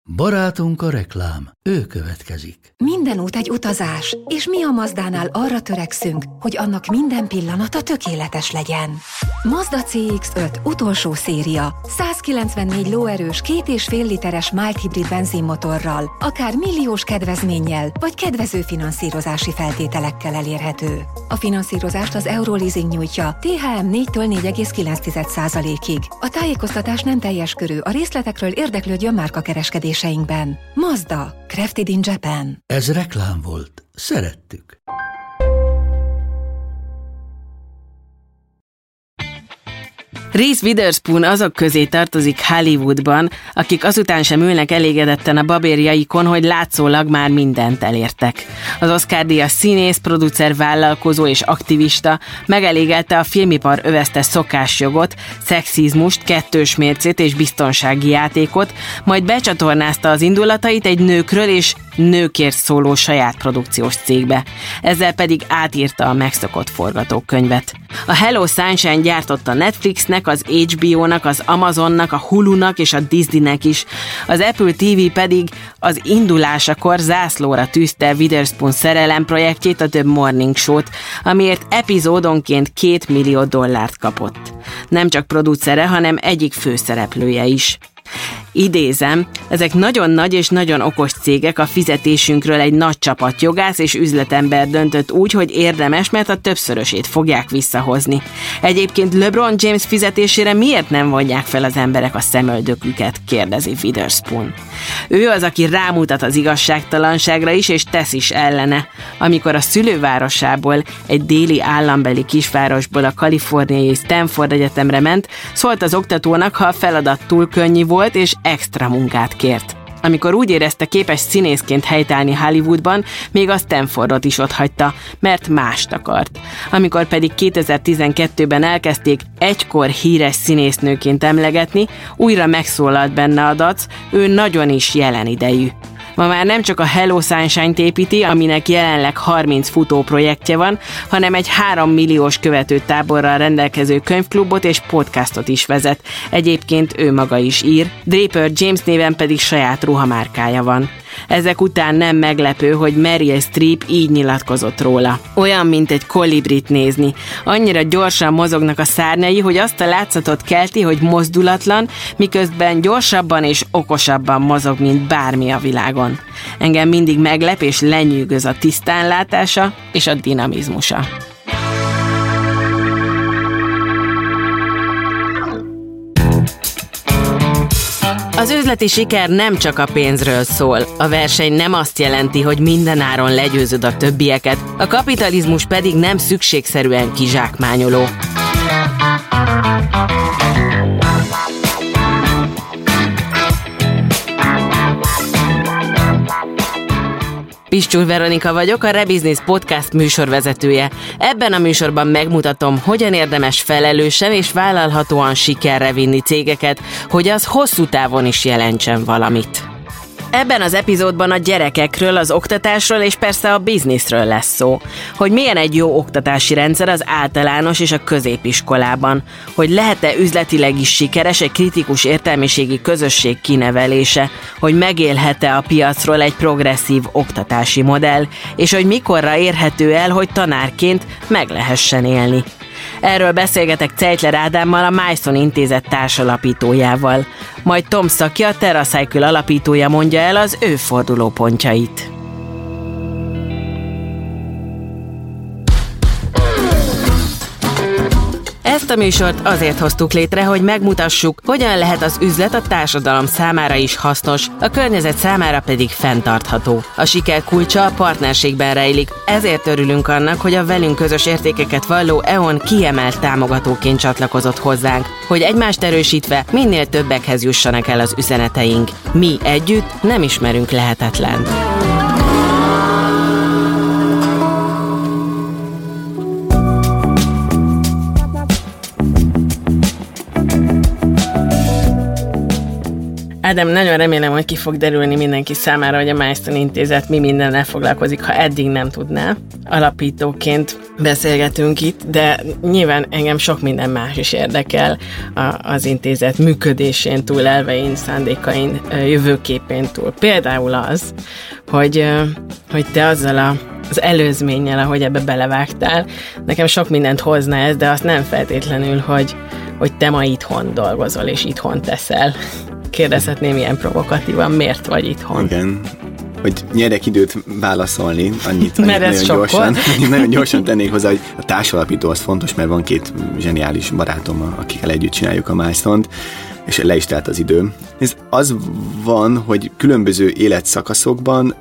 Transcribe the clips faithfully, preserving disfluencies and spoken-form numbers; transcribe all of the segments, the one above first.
Barátunk a reklám, ő következik. Minden út egy utazás, és mi a Mazdánál arra törekszünk, hogy annak minden pillanata tökéletes legyen. Mazda cé iksz öt utolsó széria, százkilencvennégy lóerős, két és fél literes mild hibrid benzinmotorral, akár milliós kedvezménnyel, vagy kedvező finanszírozási feltételekkel elérhető. A finanszírozást az Euroleasing nyújtja, té há em négytől négy egész kilenc százalékig. A tájékoztatás nem teljes körű, a részletekről érdeklődjön márkakereskedéseinkben. Mazda, crafted in Japan. Ez reklám volt. Szerettük. Reese Witherspoon azok közé tartozik Hollywoodban, akik azután sem ülnek elégedetten a babérjaikon, hogy látszólag már mindent elértek. Az Oscar-díjas színész, producer, vállalkozó és aktivista megelégelte a filmipar övezte szokásjogot, szexizmust, kettős mércét és biztonsági játékot, majd becsatornázta az indulatait egy nőkről és nőkért szóló saját produkciós cégbe. Ezzel pedig átírta a megszokott forgatókönyvet. A Hello Sunshine gyártotta Netflixnek, az há bé ó-nak, az Amazonnak, a Hulunak és a Disneynek is. Az Apple té vé pedig az indulásakor zászlóra tűzte Witherspoon szerelem projektjét, a The Morning Show-t, amiért epizódonként két millió dollárt kapott. Nem csak producere, hanem egyik főszereplője is. Idézem, ezek nagyon nagy és nagyon okos cégek, a fizetésünkről egy nagy csapat jogász és üzletember döntött úgy, hogy érdemes, mert a többszörösét fogják visszahozni. Egyébként LeBron James fizetésére miért nem vonják fel az emberek a szemöldöküket, kérdezi Witherspoon. Ő az, aki rámutat az igazságtalanságra is, és tesz is ellene. Amikor a szülővárosából, egy déli állambeli kisvárosból a kaliforniai Stanford Egyetemre ment, szólt az oktatónak, ha a feladat túl könnyű volt, és extra munkát kért. Amikor úgy érezte, képes színészként helytállni Hollywoodban, még a Stanfordot is otthagyta, mert mást akart. Amikor pedig kétezer-tizenkettőben elkezdték egykor híres színésznőként emlegetni, újra megszólalt benne a dac, ő nagyon is jelen idejű. Ma már nem csak a Hello Sunshine-t építi, aminek jelenleg harminc futó projektje van, hanem egy három milliós követőtáborral rendelkező könyvklubot és podcastot is vezet. Egyébként ő maga is ír, Draper James néven pedig saját ruhamárkája van. Ezek után nem meglepő, hogy Meryl Streep így nyilatkozott róla. Olyan, mint egy kolibrit nézni. Annyira gyorsan mozognak a szárnyai, hogy azt a látszatot kelti, hogy mozdulatlan, miközben gyorsabban és okosabban mozog, mint bármi a világon. Engem mindig meglep és lenyűgöz a tisztánlátása és a dinamizmusa. Az üzleti siker nem csak a pénzről szól. A verseny nem azt jelenti, hogy mindenáron legyőzöd a többieket, a kapitalizmus pedig nem szükségszerűen kizsákmányoló. Piscsúr Veronika vagyok, a Rebusiness Podcast műsorvezetője. Ebben a műsorban megmutatom, hogyan érdemes felelősen és vállalhatóan sikerre vinni cégeket, hogy az hosszú távon is jelentsen valamit. Ebben az epizódban a gyerekekről, az oktatásról és persze a bizniszről lesz szó. Hogy milyen egy jó oktatási rendszer az általános és a középiskolában. Hogy lehet-e üzletileg is sikeres egy kritikus értelmiségi közösség kinevelése. Hogy megélhet-e a piacról egy progresszív oktatási modell. És hogy mikorra érhető el, hogy tanárként meg lehessen élni. Erről beszélgetek Ceitler Ádámmal, a Myson Intézet társalapítójával. Majd Tom Szaki, a TerraCycle alapítója mondja el az ő fordulópontjait. Ezt a műsort azért hoztuk létre, hogy megmutassuk, hogyan lehet az üzlet a társadalom számára is hasznos, a környezet számára pedig fenntartható. A siker kulcsa a partnerségben rejlik, ezért örülünk annak, hogy a velünk közös értékeket valló é o en kiemelt támogatóként csatlakozott hozzánk, hogy egymást erősítve minél többekhez jussanak el az üzeneteink. Mi együtt nem ismerünk lehetetlent. Ádám, nagyon remélem, hogy ki fog derülni mindenki számára, hogy a Milestone Intézet mi mindennel foglalkozik, ha eddig nem tudná. Alapítóként beszélgetünk itt, de nyilván engem sok minden más is érdekel az intézet működésén túl, elvein, szándékain, jövőképén túl. Például az, hogy, hogy te azzal a az előzménnyel, ahogy ebbe belevágtál, nekem sok mindent hozna ez, de azt nem feltétlenül, hogy, hogy te ma itthon dolgozol, és itthon teszel. Kérdezhetném ilyen provokatívan, miért vagy itthon? Igen, hogy nyerek időt válaszolni, annyit, annyit nagyon, gyorsan, nagyon gyorsan tennék hozzá, hogy a társalapító az fontos, mert van két zseniális barátom, akikkel együtt csináljuk a Milestone-t, és le is telt az idő. Ez az van, hogy különböző életszakaszokban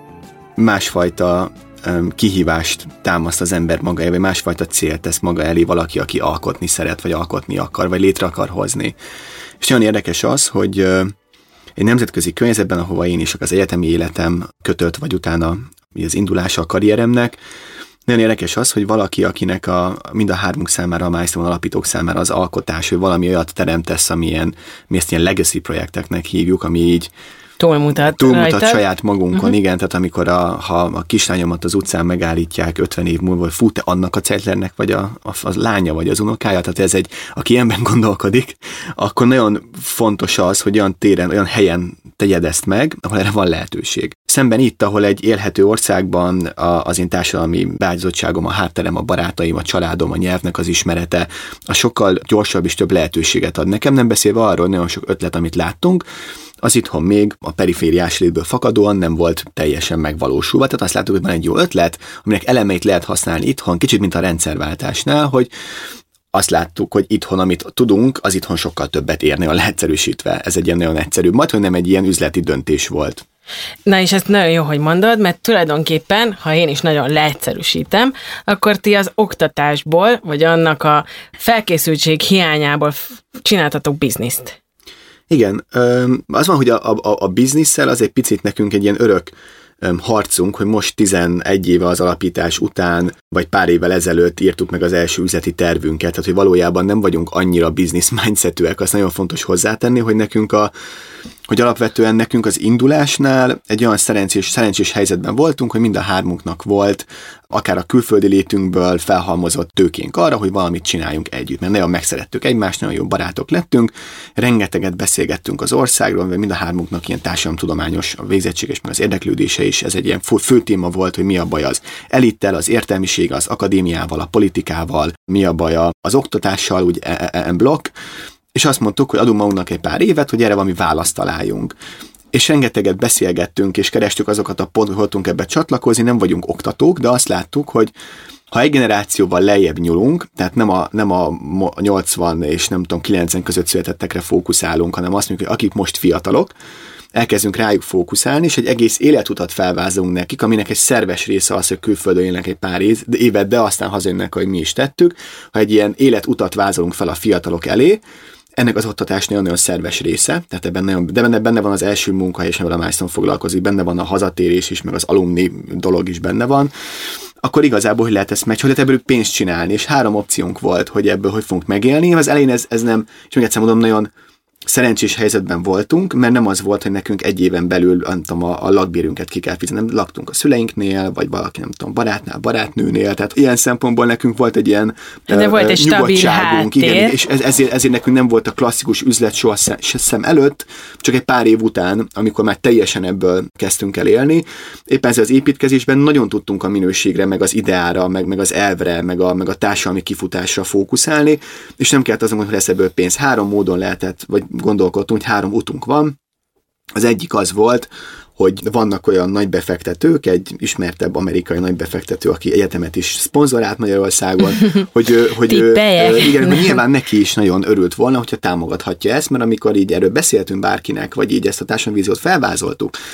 másfajta kihívást támaszt az ember maga elé, vagy másfajta célt tesz maga elé valaki, aki alkotni szeret, vagy alkotni akar, vagy létre akar hozni. És nagyon érdekes az, hogy egy nemzetközi környezetben, ahova én is az egyetemi életem kötött, vagy utána az indulása a karrieremnek, nagyon érdekes az, hogy valaki, akinek a, mind a hármunk számára, a Milestone alapítók számára az alkotás, hogy valami olyat teremtesz, amilyen, mi ezt ilyen legacy projekteknek hívjuk, ami így Túlmutat, Túlmutat saját magunkon, uh-huh. igen, tehát amikor a, ha a kislányomat az utcán megállítják ötven év múlva, hogy fú, te annak a Zeitlernek vagy a, a, a lánya, vagy az unokája, tehát ez egy, aki ilyenben gondolkodik, akkor nagyon fontos az, hogy olyan téren, olyan helyen tegyed ezt meg, ahol erre van lehetőség. Szemben itt, ahol egy élhető országban a, az én társadalmi beágyazottságom, a hátterem, a barátaim, a családom, a nyelvnek az ismerete, a sokkal gyorsabb és több lehetőséget ad nekem, nem beszélve arról, nagyon sok ötlet, amit láttunk, az itthon még a perifériás létből fakadóan nem volt teljesen megvalósulva. Tehát azt láttuk, hogy van egy jó ötlet, aminek elemeit lehet használni itthon, kicsit mint a rendszerváltásnál, hogy azt láttuk, hogy itthon, amit tudunk, az itthon sokkal többet érne, a leegyszerűsítve. Ez egy ilyen nagyon egyszerű, majd, hogy nem egy ilyen üzleti döntés volt. Na és ezt nagyon jó, hogy mondod, mert tulajdonképpen, ha én is nagyon leegyszerűsítem, akkor ti az oktatásból, vagy annak a felkészültség hiányából csináltatok bizniszt. Igen, az van, hogy a, a, a bizniszsel az egy picit nekünk egy ilyen örök harcunk, hogy most tizenegy éve az alapítás után, vagy pár évvel ezelőtt írtuk meg az első üzleti tervünket, tehát hogy valójában nem vagyunk annyira business mindsetűek, azt nagyon fontos hozzátenni, hogy nekünk a hogy alapvetően nekünk az indulásnál egy olyan szerencsés, szerencsés helyzetben voltunk, hogy mind a hármunknak volt akár a külföldi létünkből felhalmozott tőkénk arra, hogy valamit csináljunk együtt, mert nagyon megszerettük egymást, nagyon jó barátok lettünk, rengeteget beszélgettünk az országról, mert mind a hármunknak ilyen társadalomtudományos a végzettség és meg az érdeklődése is, ez egy ilyen fő téma volt, hogy mi a baj az elittel, az értelmiséggel, az akadémiával, a politikával, mi a baj az oktatással, úgy en blokk, és azt mondtuk, hogy adunk magunknak egy pár évet, hogy erre valami választ találjunk. És rengeteget beszélgettünk, és kerestük azokat a pontokat, hogy tudtunk ebbe csatlakozni, nem vagyunk oktatók, de azt láttuk, hogy ha egy generációval lejjebb nyúlunk, tehát nem a, nem a nyolcvan és nem tudom, kilencven között születettekre fókuszálunk, hanem azt mondjuk, hogy akik most fiatalok, elkezdünk rájuk fókuszálni, és egy egész életutat felvázolunk nekik, aminek egy szerves része az, hogy külföldön élnek egy pár évet, de aztán hazajönnek, hogy mi is tettük. Ha egy ilyen életutat vázolunk fel a fiatalok elé, ennek az oktatás nagyon-nagyon szerves része, tehát ebben nagyon, de benne, benne van az első munkahely, és amivel a Milestone foglalkozik, benne van a hazatérés is, meg az alumni dolog is benne van, akkor igazából, hogy lehet ezt meg, hogy lehet ebből pénzt csinálni, és három opciónk volt, hogy ebből hogy fogunk megélni. Az elején ez, ez nem, és még egyszer mondom, nagyon szerencsés helyzetben voltunk, mert nem az volt, hogy nekünk egy éven belül nem tudom, a, a lakbérünket ki kell fizetni, nem laktunk a szüleinknél, vagy valaki nem tudom, barátnál, barátnőnél, tehát ilyen szempontból nekünk volt egy ilyen de uh, volt egy nyugodtságunk, igen, és ez, ezért, ezért nekünk nem volt a klasszikus üzlet soha szem előtt, csak egy pár év után, amikor már teljesen ebből kezdtünk el élni. Éppen ezzel az építkezésben nagyon tudtunk a minőségre, meg az ideára, meg, meg az elvre, meg a, meg a társadalmi kifutásra fókuszálni, és nem kellett azon, hogy lesz ebből pénz. Három módon lehetett, vagy gondolkodtunk, hogy három utunk van. Az egyik az volt, hogy vannak olyan nagy befektetők, egy ismertebb amerikai nagy befektető, aki egyetemet is szponzorált Magyarországon, hogy, hogy igen, hogy nyilván neki is nagyon örült volna, hogyha támogathatja ezt, mert amikor így erről beszéltünk bárkinek, vagy így ezt a társadalmi víziót felvázoltuk,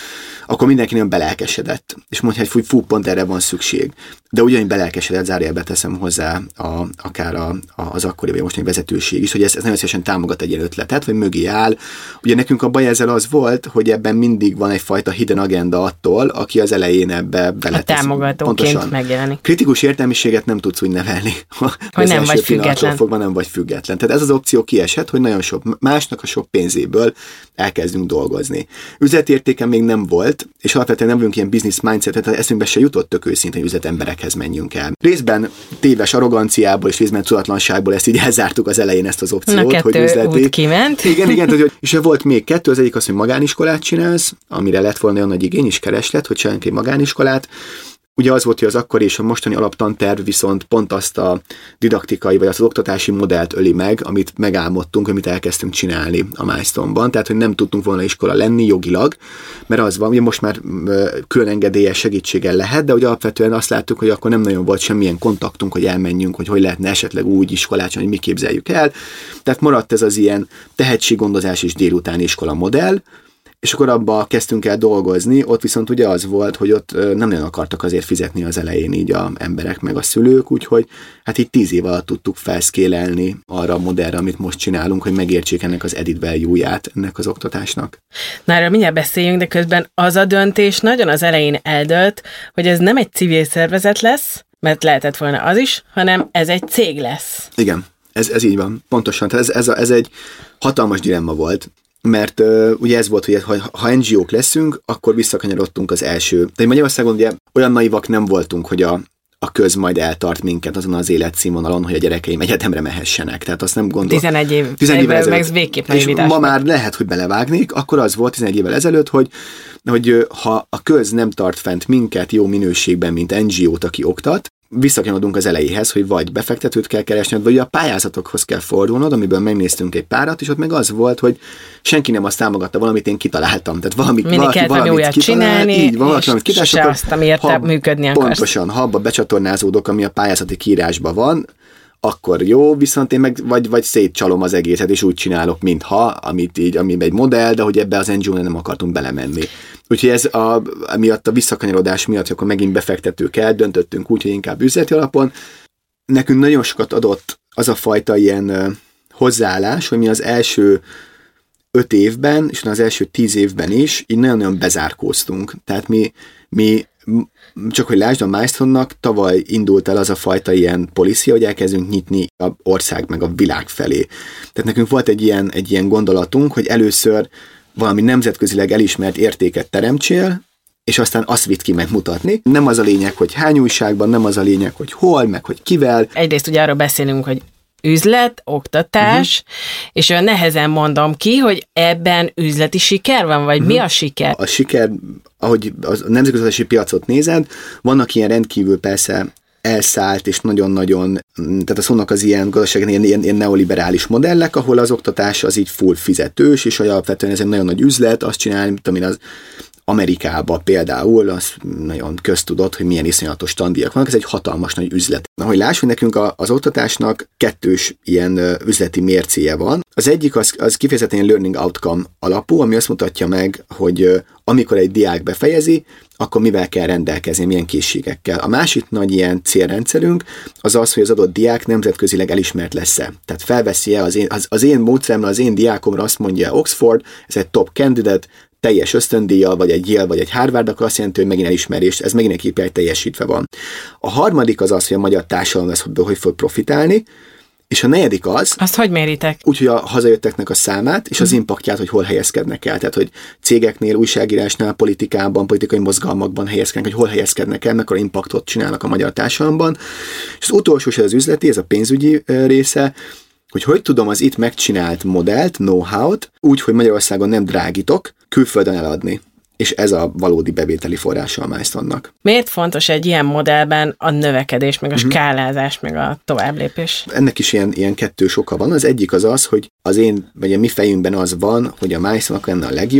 akkor mindenki nagyon belelkesedett, és mondja, hogy fú, fú, pont erre van szükség. De ugyanúgy belelkesedett, zárójelbe teszem hozzá a, akár a, a, az akkori vagy mostani vezetőség is, hogy ez, ez nagyon szívesen támogat egy ilyen ötletet, vagy mögé áll. Ugye nekünk a baj ezzel az volt, hogy ebben mindig van egyfajta hidden agenda attól, aki az elején ebbe beletesz. A támogatóként megjelenik. Kritikus értelmiséget nem tudsz úgy nevelni, hogy nem vagy független. Fogva nem vagy független. Tehát ez az opció kiesett, hogy nagyon sok másnak a sok pénzéből elkezdünk dolgozni. Üzletértéken még nem volt, és alapvetően nem vagyunk ilyen business mindset, tehát eszünkbe se jutott tök őszintén, hogy üzletemberekhez menjünk el. Részben téves arroganciából és részben tudatlanságból ezt így elzártuk az elején ezt az opciót, Na, hogy üzleti. Út kiment. Igen, igen, hogy, és volt még kettő, az egyik az, hogy magániskolát csinálsz, amire lett volna olyan nagy igény is kereslet, hogy csináljunk egy magániskolát. Ugye az volt, hogy az akkori és a mostani alaptanterv viszont pont azt a didaktikai, vagy az oktatási modellt öli meg, amit megálmodtunk, amit elkezdtünk csinálni a Milestone-ban. Tehát, hogy nem tudtunk volna iskola lenni jogilag, mert az van, ugye most már külön engedélyes segítséggel lehet, de ugye alapvetően azt láttuk, hogy akkor nem nagyon volt semmilyen kontaktunk, hogy elmenjünk, hogy hogy lehetne esetleg úgy iskolát, hogy mi képzeljük el. Tehát maradt ez az ilyen tehetséggondozás és délutáni iskola modell, és akkor abba kezdtünk el dolgozni, ott viszont ugye az volt, hogy ott nem nagyon akartak azért fizetni az elején így a emberek meg a szülők, úgyhogy hát így tíz év alatt tudtuk felszkélelni arra a modellre, amit most csinálunk, hogy megértsék ennek az added value-ját ennek az oktatásnak. Na, erről mindjárt beszéljünk, de közben az a döntés nagyon az elején eldőlt, hogy ez nem egy civil szervezet lesz, mert lehetett volna az is, hanem ez egy cég lesz. Igen, ez, ez így van, pontosan. Tehát ez, ez, a, ez egy hatalmas dilemma volt. Mert uh, ugye ez volt, hogy ha, ha en gé ók leszünk, akkor visszakanyarodtunk az első. De Magyarországon ugye olyan naivak nem voltunk, hogy a, a köz majd eltart minket azon az életszínvonalon, hogy a gyerekeim egyetemre mehessenek. Tehát azt nem gondolom. tizenegy év, tizenegy évvel ezelőtt. Meg végképp naivitás. Ma már lehet, hogy belevágnék, akkor az volt tizenegy évvel ezelőtt, hogy, hogy ha a köz nem tart fent minket jó minőségben, mint en gé ót, aki oktat, visszakanyarodunk az elejéhez, hogy vagy befektetőt kell keresned, vagy a pályázatokhoz kell fordulnod, amiből megnéztünk egy párat, és ott meg az volt, hogy senki nem azt támogatta, valamit én kitaláltam. Tehát valamit, Mindig valaki valamit olyat kitalál, csinálni, így, valaki, és kitál, se azt, amiért te működni akarsz. Pontosan, ha abba becsatornázódok, ami a pályázati kiírásban van, akkor jó, viszont én meg vagy, vagy szétcsalom az egészet, és úgy csinálok, mintha, amit így, ami egy modell, de hogy ebbe az en gé ó nem akartunk belemenni. Úgyhogy ez a, miatt a visszakanyarodás miatt, akkor megint befektetők el, döntöttünk úgy, hogy inkább üzleti alapon. Nekünk nagyon sokat adott az a fajta ilyen hozzáállás, hogy mi az első öt évben, és az első tíz évben is így nagyon-nagyon bezárkóztunk. Tehát mi, mi csak hogy lásd, a Milestone-nak tavaly indult el az a fajta ilyen policia, hogy elkezdünk nyitni a ország meg a világ felé. Tehát nekünk volt egy ilyen, egy ilyen gondolatunk, hogy először valami nemzetközileg elismert értéket teremtsél, és aztán azt vitt ki megmutatni. Nem az a lényeg, hogy hány újságban, nem az a lényeg, hogy hol, meg hogy kivel. Egyrészt ugye arról beszélünk, hogy üzlet, oktatás, uh-huh. és olyan nehezen mondom ki, hogy ebben üzleti siker van, vagy uh-huh. mi a siker? A siker, ahogy a nemzetközi piacot nézed, vannak ilyen rendkívül persze elszállt és nagyon-nagyon, tehát a szónak az ilyen gazdasági, ilyen, ilyen, ilyen neoliberális modellek, ahol az oktatás az így full fizetős, és alapvetően ez egy nagyon nagy üzlet, azt csinálni, mint amin az Amerikában például, az nagyon köztudott, hogy milyen iszonyatos tandíjak vannak, ez egy hatalmas nagy üzlet. Ahogy lássuk, hogy nekünk az oktatásnak kettős ilyen üzleti mércéje van. Az egyik az, az kifejezetten learning outcome alapú, ami azt mutatja meg, hogy amikor egy diák befejezi, akkor mivel kell rendelkezni, milyen készségekkel. A másik nagy ilyen célrendszerünk az az, hogy az adott diák nemzetközileg elismert lesz-e. Tehát felveszi-e az én, az, az én módszeremre, az én diákomra azt mondja Oxford, ez egy top candidate, teljes ösztöndíjjal, vagy egy Yale, vagy egy Harvard, akkor azt jelenti, hogy megint elismerést, ez megint egy ká pé i teljesítve van. A harmadik az az, hogy a magyar társadalom ez hogy fog profitálni, és a negyedik az... Azt hogy méritek? Úgyhogy a hazajötteknek a számát, és az mm. impaktját, hogy hol helyezkednek el. Tehát, hogy cégeknél, újságírásnál, politikában, politikai mozgalmakban helyezkednek, hogy hol helyezkednek el, mekkora impaktot csinálnak a magyar társadalomban. És az utolsó, ez az üzleti, ez a pénzügyi része, hogy hogy tudom az itt megcsinált modellt, know-how-t, úgy, hogy Magyarországon nem drágítok, külföldön eladni. És ez a valódi bevételi forrása a Milestone-nak. Miért fontos egy ilyen modellben a növekedés, meg a uh-huh. skálázás, meg a továbblépés? Ennek is ilyen, ilyen kettős oka van. Az egyik az az, hogy az én, vagy a mi fejünkben az van, hogy a Milestone-nak lenne a legjobb,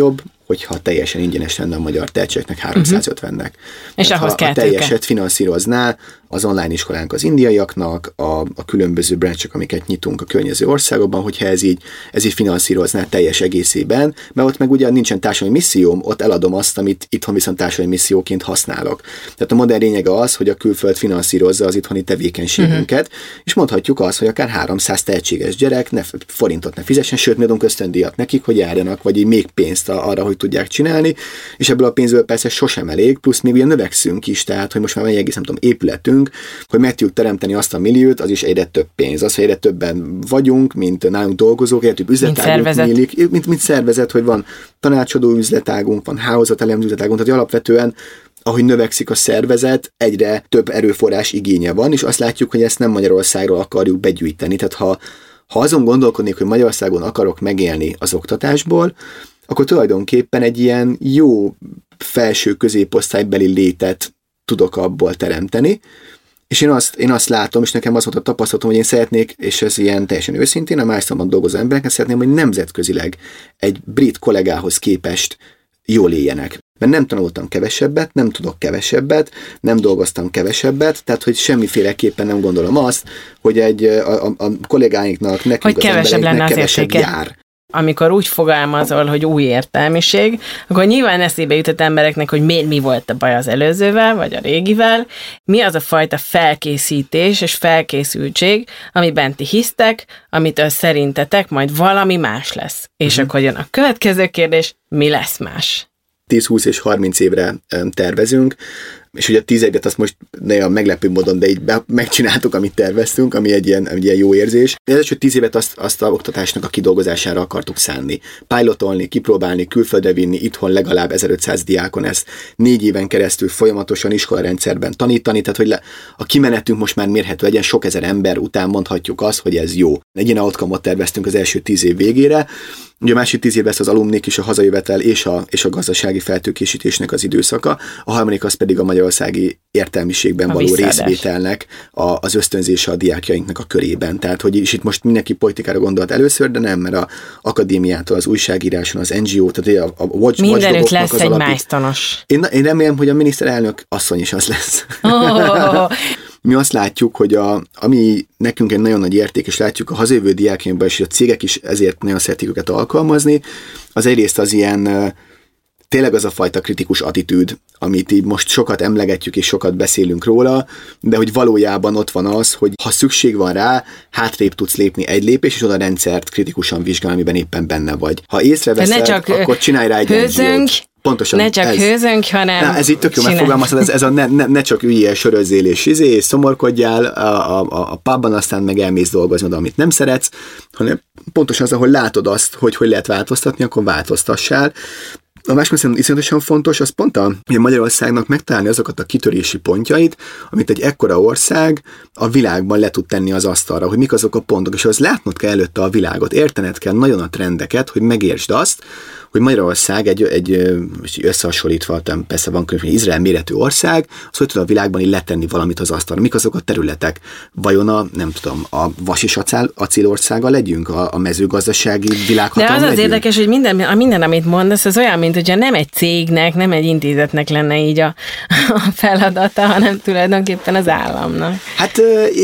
hogyha teljesen ingyenes lenne a magyar tehetségeknek háromszázötvennek. Uh-huh. És ahhoz ha kell a teljeset finanszírozná az online iskolánk az indiaiaknak, a, a különböző branchek, amiket nyitunk a környező országokban, hogyha ez így, ez így finanszírozná teljes egészében, mert ott meg ugye nincsen társadalmi misszióm, ott eladom azt, amit itthon viszont társadalmi misszióként használok. Tehát a modern lényege az, hogy a külföld finanszírozza az itthoni tevékenységünket, uh-huh. és mondhatjuk azt, hogy akár háromszáz tehetséges gyerek ne, forintot ne fizessen, sőt, mi adunk ösztöndíjat nekik, hogy járjanak, vagy így még pénzt arra, hogy tudják csinálni, és ebből a pénzből persze sosem elég, plusz még ugye növekszünk is, tehát hogy most már egy egész, nem tudom, épületünk, hogy meg tudjuk teremteni azt a milliót, az is egyre több pénz. Az, hogy egyre többen vagyunk, mint nálunk dolgozók, egyre több üzletágunk nyílik, mint, mint szervezet, hogy van tanácsadó üzletágunk, van hálózatelemző üzletágunk, tehát alapvetően ahogy növekszik a szervezet, egyre több erőforrás igénye van, és azt látjuk, hogy ezt nem Magyarországról akarjuk begyűjteni. Tehát ha, ha azon gondolkodnék, hogy Magyarországon akarok megélni az oktatásból, akkor tulajdonképpen egy ilyen jó felső középosztálybeli létet tudok abból teremteni, és én azt, én azt látom, és nekem az volt a tapasztalatom, hogy én szeretnék, és ez ilyen teljesen őszintén, a Milestone-ban dolgozó embereket szeretném, hogy nemzetközileg egy brit kollégához képest jól éljenek. Mert nem tanultam kevesebbet, nem tudok kevesebbet, nem dolgoztam kevesebbet, tehát hogy semmiféleképpen nem gondolom azt, hogy egy, a, a, a kollégáinknak, nekünk hogy az kevesebb lenne az kevesebb értéke. Jár. Amikor úgy fogalmazol, hogy új értelmiség, akkor nyilván eszébe jutott embereknek, hogy miért mi volt a baj az előzővel, vagy a régivel, mi az a fajta felkészítés és felkészültség, amiben ti hisztek, amitől szerintetek majd valami más lesz. És uh-huh. akkor jön a következő kérdés, mi lesz más? tíz, húsz és harminc évre tervezünk, és ugye a tíz évet azt most nagyon meglepő módon, de így be, megcsináltuk, amit terveztünk, ami egy ilyen, egy ilyen jó érzés. Az első tíz évet azt, azt a oktatásnak a kidolgozására akartuk szánni. Pilotolni, kipróbálni, külföldre vinni, itthon legalább ezerötszáz diákon ezt négy éven keresztül folyamatosan iskolarendszerben tanítani, tehát hogy le, a kimenetünk most már mérhető legyen, sok ezer ember után mondhatjuk azt, hogy ez jó. Egy ilyen outcome-ot terveztünk az első tíz év végére. Ugye a másik tíz évben ezt az alumnik is a hazajövetel és a, és a gazdasági feltőkésítésnek az időszaka, a harmadik az pedig a magyarországi értelmiségben a való visszaadás. Részvételnek a, az ösztönzése a diákjainknak a körében. Tehát, hogy is itt most mindenki politikára gondolt először, de nem, mert a akadémiától, az újságíráson, az en gé o, tehát a, a watch, mindenütt lesz az egy alapít... Milestone-os. Én, én remélem, hogy a miniszterelnök asszony is az lesz. Oh. Mi azt látjuk, hogy a, ami nekünk egy nagyon nagy érték, és látjuk a hazajövő diákjainkban, és a cégek is ezért nagyon szeretik őket alkalmazni, az egyrészt az ilyen, tényleg az a fajta kritikus attitűd, amit így most sokat emlegetjük, és sokat beszélünk róla, de hogy valójában ott van az, hogy ha szükség van rá, hátrébb tudsz lépni egy lépés, és oda a rendszert kritikusan vizsgálni, amiben éppen benne vagy. Ha észreveszed, akkor csinálj rá egy en gé o-t. Pontosan ne csak ez. hőzönk, hanem Na, ez így tök jó megfogalmazod, ez, ez a ne, ne, ne csak üljél, sörözzél és izé, és szomorkodjál a, a, a pubban, aztán meg elmész dolgozni oda, amit nem szeretsz, hanem pontosan az, ahol látod azt, hogy hogy lehet változtatni, akkor változtassál. A másik szerintem iszonyatosan fontos, az pont a, hogy Magyarországnak megtalálni azokat a kitörési pontjait, amit egy ekkora ország a világban le tud tenni az asztalra, hogy mik azok a pontok, és az látnod kell előtte a világot, értened kell nagyon a trendeket, hogy megértsd azt, hogy Magyarország egy, egy összehasonlítva, persze van különböző Izrael méretű ország, az hogy tud a világban így letenni valamit az asztalra. Mik azok a területek? Vajon a, nem tudom, a vas és acél, acélországa legyünk? A, a mezőgazdasági világhatalom De az legyünk? az érdekes, hogy minden, a minden, amit mondasz, az olyan, mint hogyha nem egy cégnek, nem egy intézetnek lenne így a, a feladata, hanem tulajdonképpen az államnak. Hát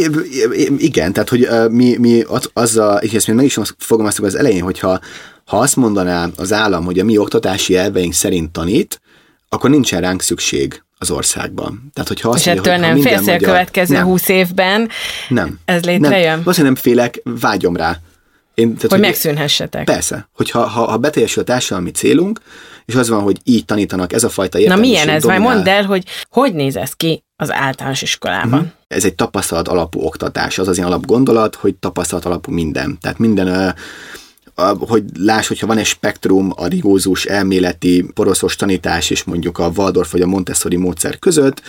igen, tehát hogy mi, mi az, az a, és ezt még meg is fogalmaztuk az elején, hogyha ha azt mondaná az állam, hogy a mi oktatási elveink szerint tanít, akkor nincsen ránk szükség az országban. Tehát, hogyha azt és ettől mondja, nem félsz, hogy a következő nem. húsz évben nem. ez létrejön? Nem. Azt nem félek, vágyom rá. Én, tehát, hogy, hogy megszűnhessetek. Persze, hogyha ha, ha beteljesül a társadalmi célunk, és az van, hogy így tanítanak, ez a fajta értelmiség. Na milyen ez? Dominál. Majd mondd el, hogy hogy néz ez ki az általános iskolában? Uh-huh. Ez egy tapasztalat alapú oktatás. Az az ilyen alapgondolat, hogy tapasztalat alapú minden. Tehát minden... hogy láss, hogyha van egy spektrum a rigózus elméleti poroszos tanítás és mondjuk a Waldorf vagy a Montessori módszer között,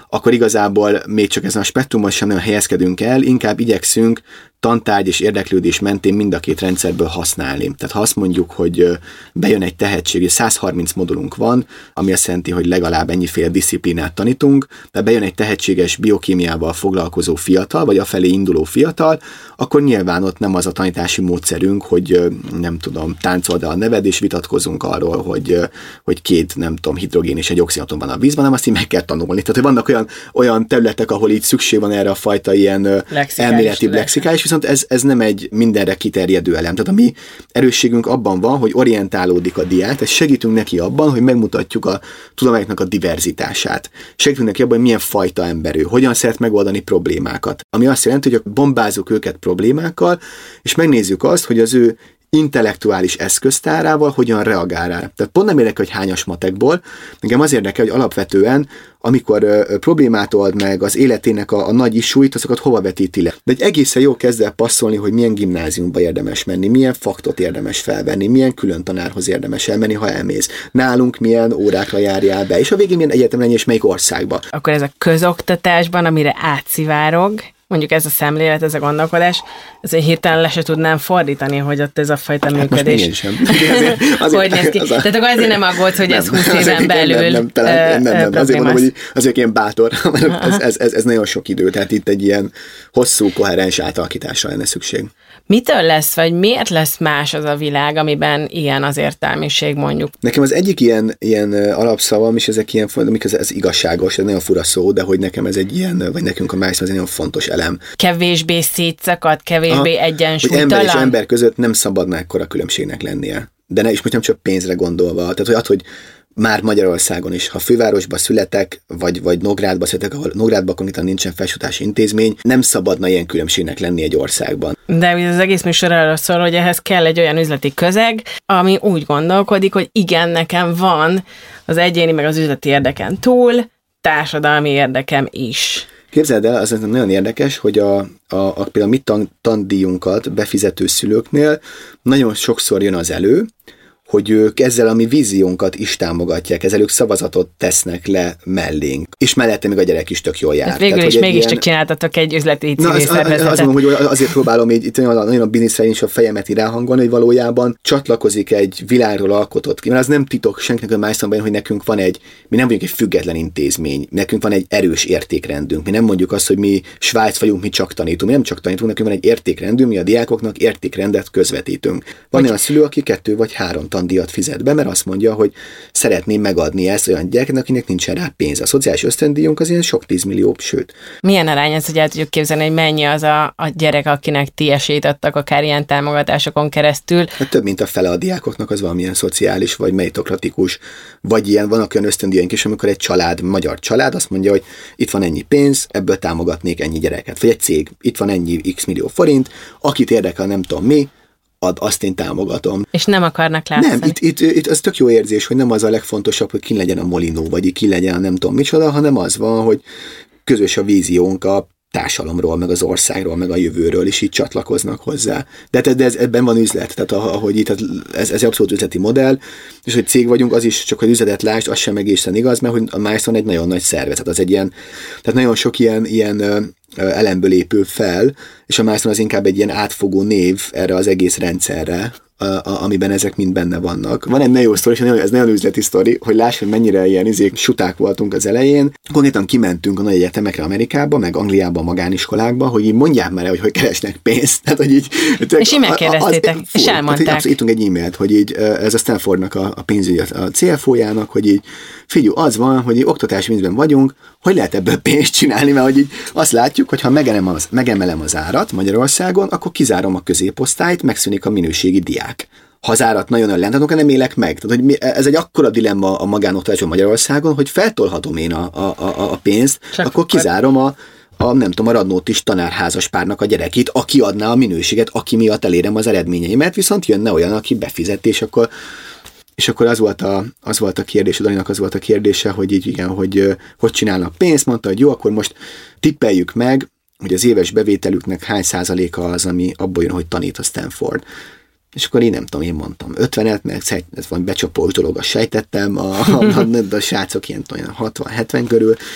akkor igazából még csak ezen a spektrumon sem nagyon helyezkedünk el, inkább igyekszünk tantárgy és érdeklődés mentén mind a két rendszerből használni. Tehát ha azt mondjuk, hogy bejön egy tehetség, és száz harminc modulunk van, ami azt jelenti, hogy legalább ennyiféle disziplinát tanítunk, de bejön egy tehetséges biokémiával foglalkozó fiatal, vagy afelé induló fiatal, akkor nyilván ott nem az a tanítási módszerünk, hogy nem tudom, táncold el a neved, és vitatkozunk arról, hogy, hogy két, nem tudom, hidrogén és egy oxigénatom van a vízben, hanem azt így meg kell tanulni. Tehát, hogy vannak olyan, olyan területek, ahol így szükség van erre a fajta ilyen elméleti lexikális, viszont ez, ez nem egy mindenre kiterjedő elem. Tehát a mi erősségünk abban van, hogy orientálódik a diák, tehát segítünk neki abban, hogy megmutatjuk a tudományoknak a diverzitását. Segítünk neki abban, hogy milyen fajta ember ő, hogyan szeret megoldani problémákat. Ami azt jelenti, hogy bombázunk őket problémákkal, és megnézzük azt, hogy az ő intellektuális eszköztárával hogyan reagál rá. Tehát pont nem érdekel, hogy hányas matekból, nekem az érdekel, hogy alapvetően, amikor ö, problémát old meg az életének a, a nagy isúit, azokat hova vetíti le. De egy egészen jó kezd el passzolni, hogy milyen gimnáziumba érdemes menni, milyen faktot érdemes felvenni, milyen külön tanárhoz érdemes elmenni, ha elmész. Nálunk milyen órákra járjál be, és a végén milyen egyetem lenni, és melyik országba. Akkor ez a közoktatásban, amire átszivárog, mondjuk ez a szemlélet, ez a gondolkodás, ezért hirtelen le se tudnám fordítani, hogy ott ez a fajta hát működés. Most sem. Azért, azért, hogy néz ki? Az a... Tehát akkor azért nem aggódsz, hogy nem, ez húsz éven belül nem, nem, talán, nem, nem, nem. Azért mondom, hogy azért ilyen bátor, ez, ez, ez, ez nagyon sok idő, tehát itt egy ilyen hosszú, koherens átalakításra lenne szükség. Mitől lesz, vagy miért lesz más az a világ, amiben ilyen az értelmiség, mondjuk? Nekem az egyik ilyen, ilyen alapszavam, és ezek ilyen, amik ez, ez igazságos, ez nagyon fura szó, de hogy nekem ez egy ilyen, vagy nekünk a májszom, ez egy nagyon fontos elem. Kevésbé szétszakadt, kevésbé Aha, egyensúlytalan. Hogy ember és ember között nem szabadna ekkora különbségnek lennie. De ne, és most nem csak pénzre gondolva. Tehát, hogy, hogy már Magyarországon is, ha fővárosba születek, vagy, vagy Nógrádba születek, ahol Nógrádban konkrétan nincsen felsőoktatási intézmény, nem szabadna ilyen különbségnek lenni egy országban. De ugye az egész műsor arról szól, hogy ehhez kell egy olyan üzleti közeg, ami úgy gondolkodik, hogy igen, nekem van az egyéni meg az üzleti érdeken túl, társadalmi érdekem is. Képzeld el, az nagyon érdekes, hogy a, a, a például mi tan, tandíjunkat befizető szülőknél nagyon sokszor jön az elő, hogy ők ezzel a mi víziónkat is támogatják, ezzel ők szavazatot tesznek le mellénk. És mellette még a gyerek is tök jól jár. Hát végül Tehát, is mégiscsak ilyen... csináltatok egy üzleti civil az, szervezetet. Azt mondom, hogy azért próbálom így, itt nagyon a bizniszre is a fejemet irányhangolni, hogy valójában csatlakozik egy világról alkotott ki. Mert az nem titok senkinek a májszomban, hogy nekünk van egy, mi nem vagyunk egy független intézmény, nekünk van egy erős értékrendünk. Mi nem mondjuk azt, hogy mi Svájc vagyunk, mi csak tanítunk. Mi nem csak tanítunk, nekünk van egy értékrendünk, mi a diákoknak értékrendet közvetítünk. Van olyan szülő, aki kettő vagy három tandíjat fizet be, mert azt mondja, hogy szeretném megadni ezt olyan gyereknek, akinek nincsen rá pénz. A szociális ösztöndíjunk az ilyen sok tízmillió, sőt. Milyen arány ez, hogy el tudjuk képzelni, hogy mennyi az a, a gyerek, akinek ti esélyt adtak akár ilyen támogatásokon keresztül? Hát több, mint a fele a diákoknak az valamilyen szociális, vagy meritokratikus, vagy ilyen, vannak olyan ösztöndíjaink is, amikor egy család, magyar család azt mondja, hogy itt van ennyi pénz, ebből támogatnék ennyi gyereket. Vagy egy cég, itt van ennyi x millió forint, akit érdekel, nem tudom mi, ad, azt én támogatom. És nem akarnak látszani. Nem, itt, itt, itt az tök jó érzés, hogy nem az a legfontosabb, hogy ki legyen a molinó, vagy ki legyen a nem tudom micsoda, hanem az van, hogy közös a víziónk a társadalomról, meg az országról, meg a jövőről, és így csatlakoznak hozzá. De, de ez, ebben van üzlet, tehát ahogy itt, ez, ez egy abszolút üzleti modell, és hogy cég vagyunk, az is csak, hogy üzletet lásd, az sem egészen igaz, mert hogy a Milestone egy nagyon nagy szervezet, az egy ilyen, tehát nagyon sok ilyen, ilyen elemből épül fel, és a Milestone az inkább egy ilyen átfogó név erre az egész rendszerre, A, a, amiben ezek mind benne vannak. Van egy nagyon jó sztori, és ez nagyon üzleti sztori, hogy láss, hogy mennyire ilyen izék, suták voltunk az elején. Konkrétan kimentünk a nagy egyetemekre Amerikába, meg Angliába, magániskolákba, hogy így mondják már el, hogy hogy keresnek pénzt. Tehát, hogy így, és így megkérdeztétek, az, és elmondták. Tehát, írtunk egy e-mailt, hogy így, ez a Stanfordnak a, a pénzügyi, a cé ef ó-jának, hogy így figyelj, az van, hogy így oktatási pénzben vagyunk, hogy lehet ebből pénzt csinálni, mert hogy így azt látjuk, hogy ha megemelem az, megemelem az árat Magyarországon, akkor kizárom a középosztályt, megszűnik a minőségi diák. Ha az árat nagyon lent, akkor nem élek meg. Tehát, hogy mi, ez egy akkora dilemma a magánoktatásban Magyarországon, hogy feltolhatom én a, a, a, a pénzt, Csak akkor kizárom a, a, nem tudom, a Radnótis tanárházas párnak a gyerekét, aki adná a minőséget, aki miatt elérem az eredményeimet, viszont jönne olyan, aki befizet, és akkor És akkor az volt a, az volt a kérdés, a Daninak az volt a kérdése, hogy így igen, hogy hogy csinálnak pénzt, mondta, hogy jó, akkor most tippeljük meg, hogy az éves bevételüknek hány százaléka az, ami abból jön, hogy tanít a Stanford. És akkor én nem tudom, én mondtam ötvenet, mert ez van becsapós dolog, azt sejtettem, a, a, a, a srácok ilyen hatvan-hetven körül,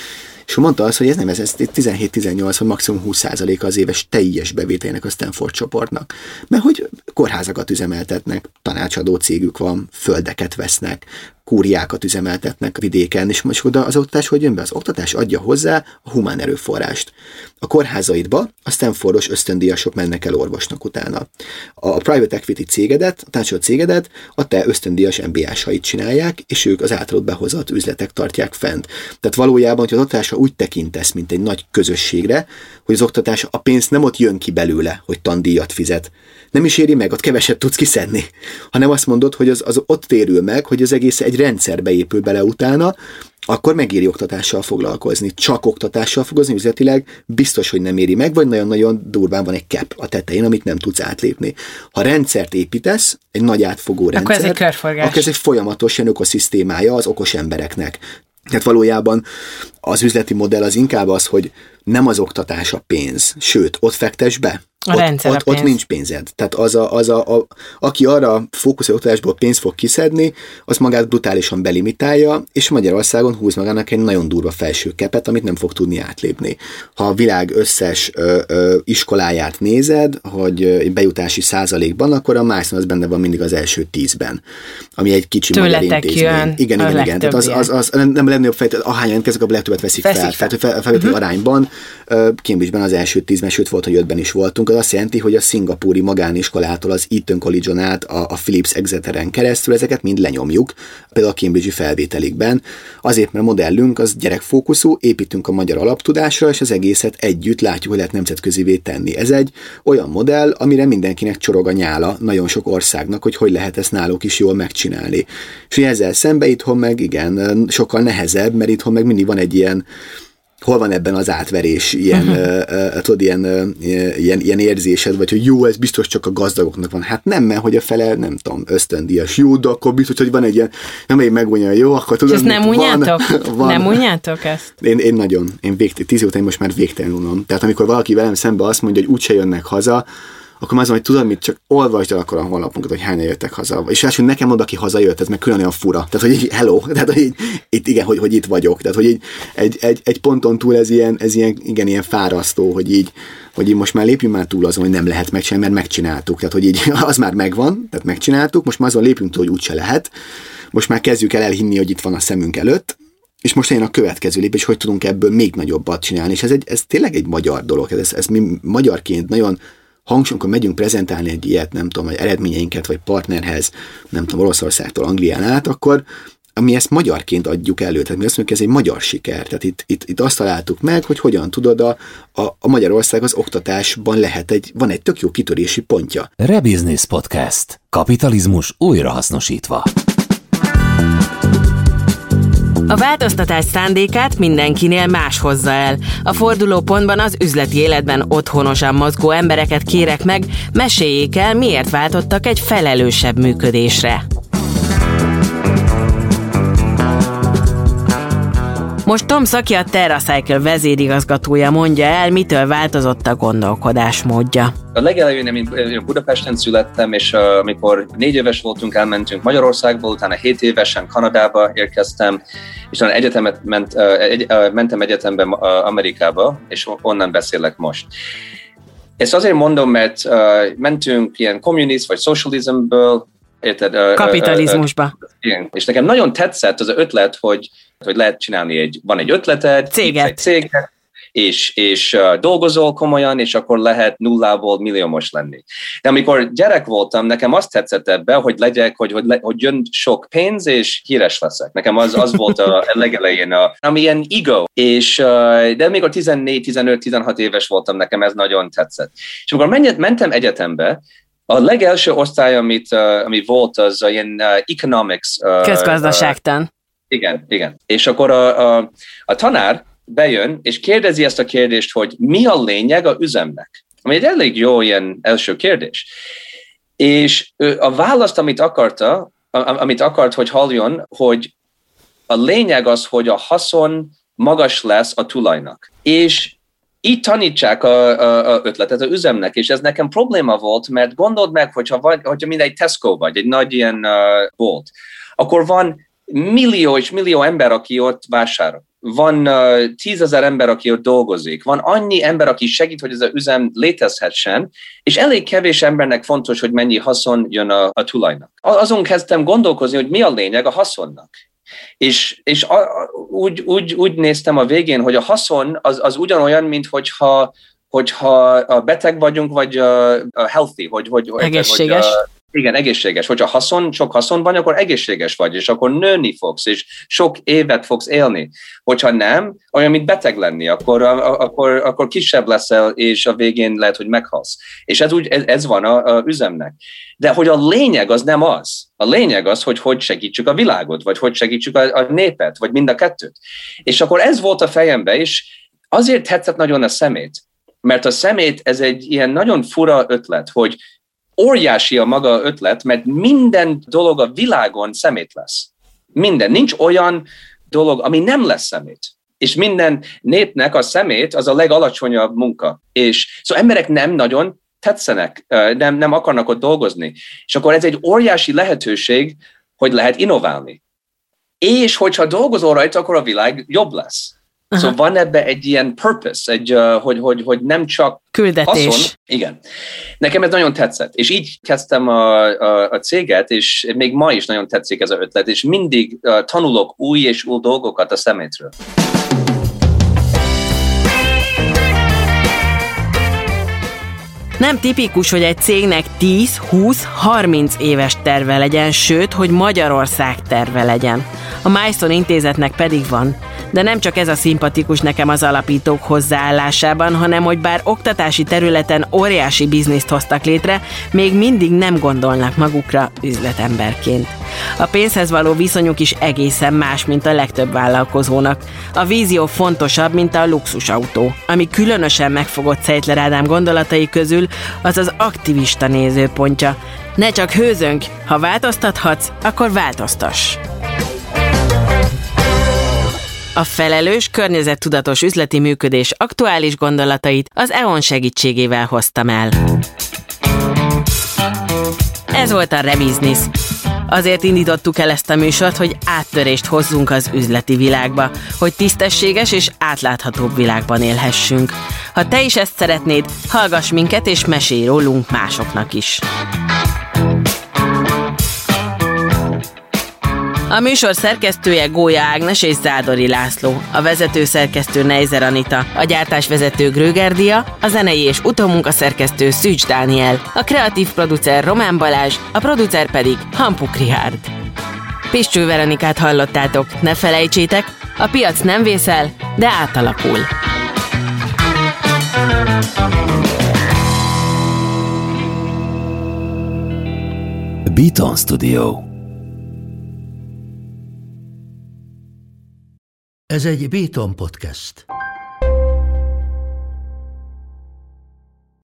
És mondta azt, hogy ez nem, ez, ez tizenhét-tizennyolc vagy maximum húsz százaléka az éves teljes bevételének a Stanford csoportnak. Mert hogy kórházakat üzemeltetnek, tanácsadó cégük van, földeket vesznek, kúriákat üzemeltetnek vidéken, és most oda az oktatás hogy jön be? Az oktatás adja hozzá a humán erőforrást. A kórházaidba a Stanfordos ösztöndíjasok mennek el orvosnak utána. A private equity cégedet, a tanácsadó cégedet a te ösztöndíjas em bé á-sait csinálják, és ők az általad behozott üzletek tartják fent. Tehát valójában, hogy az oktatásra úgy tekintesz, mint egy nagy közösségre, hogy az oktatás, a pénz nem ott jön ki belőle, hogy tandíjat fizet. Nem is éri meg, ott keveset tudsz kiszedni, hanem azt mondod, hogy az, az ott térül meg, hogy az egész egy rendszerbe épül bele utána, akkor megéri oktatással foglalkozni. Csak oktatással foglalkozni üzletileg biztos, hogy nem éri meg, vagy nagyon-nagyon durván van egy cap a tetején, amit nem tudsz átlépni. Ha rendszert építesz, egy nagy átfogó rendszer, akkor ez egy körforgás. Akkor ez egy folyamatos ilyen ökoszisztémája az okos embereknek. Tehát valójában az üzleti modell az inkább az, hogy nem az oktatás a pénz, sőt, ott fektess be. A ott, ott, ott nincs pénzed. Tehát az, a, az a, a, aki arra fókuszál oktatásból pénzt fog kiszedni, az magát brutálisan belimitálja, és Magyarországon húz magának egy nagyon durva felső kepet, amit nem fog tudni átlépni. Ha a világ összes ö, ö, iskoláját nézed, hogy egy bejutási százalékban, akkor a Mászon az benne van mindig az első tízben, ami egy kicsi magyar intézmény. Jön igen, igen, igen. Tehát az, az, az nem a legnagyobb fejt, ahányan jelentkeznek, a legtöbbet veszik, veszik fel. fel. Tehát fel, felvételi uh-huh. arányban Cambridge-ben az első tízben, sőt volt, hogy ötben is voltunk. Az azt jelenti, hogy a szingapúri magániskolától az Eton College-on át a, a Phillips Exeteren keresztül ezeket mind lenyomjuk, például a Cambridge-i felvételikben. Azért, mert a modellünk az gyerekfókuszú, építünk a magyar alaptudásra, és az egészet együtt látjuk, hogy lehet nemzetközivé tenni. Ez egy olyan modell, amire mindenkinek csorog a nyála, nagyon sok országnak, hogy hogy lehet ezt náluk is jól megcsinálni. És ezzel szemben itthon meg igen, sokkal nehezebb, mert itthon meg mindig van egy ilyen hol van ebben az átverés, ilyen, uh-huh. uh, tudod, ilyen, uh, ilyen, ilyen érzésed, vagy hogy jó, ez biztos csak a gazdagoknak van. Hát nem, mert hogy a fele, nem tudom, ösztöndíjas. Jó, de akkor biztos, hogy van egy ilyen, nem egy megvonja, jó, akkor tudod, és nem unjátok? Van. Nem unjátok ezt? Én, én nagyon, én végtelen, tíz év után most már végtelen unom. Tehát amikor valaki velem szembe azt mondja, hogy úgyse jönnek haza, akkor már az, hogy tudod mit, csak olvasd el akkor a honlapunkat, hogy hányan jöttek haza. És első nekem oda, aki hazajött, ez meg külön olyan fura. Tehát, hogy így, hello, tehát, hogy így, itt igen, hogy, hogy itt vagyok. Tehát, hogy így egy, egy, egy ponton túl ez ilyen, ez ilyen, igen, ilyen fárasztó, hogy így, hogy így most már lépjünk már túl azon, hogy nem lehet megcsinálni, mert megcsináltuk. Tehát, hogy így az már megvan, tehát megcsináltuk, most már azon lépjünk túl, hogy úgyse lehet. Most már kezdjük el elhinni, hogy itt van a szemünk előtt. És most jön a következő lépés, hogy tudunk ebből még nagyobbat csinálni. És ez, egy, ez tényleg egy magyar dolog. Ez, ez mi magyarként nagyon hangsúlyos, amikor megyünk prezentálni egy ilyet, nem tudom, vagy eredményeinket, vagy partnerhez, nem tudom, Oroszországtól Anglián át, akkor mi ezt magyarként adjuk elő. Tehát mi azt mondjuk, ez egy magyar siker. Tehát itt, itt, itt azt találtuk meg, hogy hogyan tudod, a, a, a Magyarország az oktatásban lehet egy, van egy tök jó kitörési pontja. Rebusiness Podcast. Kapitalizmus újrahasznosítva. A változtatás szándékát mindenkinél más hozza el. A fordulópontban az üzleti életben otthonosan mozgó embereket kérek meg, meséljék el, miért váltottak egy felelősebb működésre. Most Tom Szaki, a TerraCycle vezérigazgatója mondja el, mitől változott a gondolkodásmódja. A legelején én Budapesten születtem, és uh, amikor négy éves voltunk, elmentünk Magyarországból, utána hét évesen Kanadába érkeztem, és utána egyetemet ment, uh, egy, uh, mentem egyetembe uh, Amerikába, és onnan beszélek most. Ezt azért mondom, mert uh, mentünk ilyen communist vagy socialismből, érted? Uh, Kapitalizmusba. Uh, uh, igen. És nekem nagyon tetszett az ötlet, hogy, hogy lehet csinálni egy, van egy ötleted, céget, egy céget és, és uh, dolgozol komolyan, és akkor lehet nullából milliómos lenni. De amikor gyerek voltam, nekem azt tetszett ebbe, hogy legyek, hogy, hogy, le, hogy jön sok pénz, és híres leszek. Nekem az, az volt a legelején, a, ami ilyen ego. És, uh, de amikor tizennégy, tizenöt, tizenhat éves voltam, nekem ez nagyon tetszett. És amikor mentem egyetembe, a legelső osztály, amit, uh, ami volt, az uh, ilyen uh, economics. Uh, Közgazdaságtan. Uh, igen, igen. És akkor a, a, a tanár bejön, és kérdezi ezt a kérdést, hogy mi a lényeg a üzemnek? Ami egy elég jó ilyen első kérdés. És a választ, amit akarta, amit akart, hogy halljon, hogy a lényeg az, hogy a haszon magas lesz a tulajnak. És így tanítsák a, a, a ötletet az üzemnek, és ez nekem probléma volt, mert gondold meg, hogyha, vagy, hogyha mindegy Tesco vagy, egy nagy ilyen uh, bolt, akkor van millió és millió ember, aki ott vásárol. van uh, tízezer ember, aki ott dolgozik, van annyi ember, aki segít, hogy ez az üzem létezhessen, és elég kevés embernek fontos, hogy mennyi haszon jön a, a tulajnak. Azon kezdtem gondolkozni, hogy mi a lényeg a haszonnak. És, és a, úgy, úgy, úgy néztem a végén, hogy a haszon az, az ugyanolyan, mint hogyha, hogyha beteg vagyunk, vagy uh, healthy, hogy, hogy, egészséges. Hogy, uh, igen, egészséges. Hogyha haszon, sok haszon van, akkor egészséges vagy, és akkor nőni fogsz, és sok évet fogsz élni. Hogyha nem, olyan, mint beteg lenni, akkor, akkor, akkor kisebb leszel, és a végén lehet, hogy meghalsz. És ez, úgy, ez, ez van a, a üzemnek. De hogy a lényeg az nem az. A lényeg az, hogy hogy segítsük a világot, vagy hogy segítsük a, a népet, vagy mind a kettőt. És akkor ez volt a fejembe, és azért tetszett nagyon a szemét. Mert a szemét, ez egy ilyen nagyon fura ötlet, hogy óriási a maga ötlet, mert minden dolog a világon szemét lesz. Minden. Nincs olyan dolog, ami nem lesz szemét. És minden népnek a szemét az a legalacsonyabb munka. És szóval emberek nem nagyon tetszenek, nem, nem akarnak ott dolgozni. És akkor ez egy óriási lehetőség, hogy lehet innoválni. És hogyha dolgozol rajta, akkor a világ jobb lesz. Aha. Szóval van ebbe egy ilyen purpose, egy, uh, hogy, hogy, hogy nem csak küldetés. Haszon. Igen. Nekem ez nagyon tetszett. És így kezdtem a, a, a céget, és még ma is nagyon tetszik ez az ötlet, és mindig uh, tanulok új és új dolgokat a szemétről. Nem tipikus, hogy egy cégnek tíz, húsz, harminc éves terve legyen, sőt, hogy Magyarország terve legyen. A Milestone intézetnek pedig van. De nem csak ez a szimpatikus nekem az alapítók hozzáállásában, hanem hogy bár oktatási területen óriási bizniszt hoztak létre, még mindig nem gondolnak magukra üzletemberként. A pénzhez való viszonyuk is egészen más, mint a legtöbb vállalkozónak. A vízió fontosabb, mint a luxusautó. Ami különösen megfogott Zeitler Ádám gondolatai közül, az az aktivista nézőpontja. Ne csak hőzönk, ha változtathatsz, akkor változtass. A felelős, környezettudatos üzleti működés aktuális gondolatait az é o en segítségével hoztam el. Ez volt a Rebusiness. Azért indítottuk el ezt a műsort, hogy áttörést hozzunk az üzleti világba, hogy tisztességes és átláthatóbb világban élhessünk. Ha te is ezt szeretnéd, hallgass minket és mesélj rólunk másoknak is. A műsor szerkesztője Gólya Ágnes és Zádori László, a vezető szerkesztő Neizer Anita, a gyártásvezető Gröger Dia, a zenei és utómunkaszerkesztő Szűcs Dániel, a kreatív producer Román Balázs, a producer pedig Hampuk Richárd. Piscső Veronikát hallottátok, ne felejtsétek, a piac nem vészel, de átalakul. Beaton Studio. Ez egy Beaton Podcast.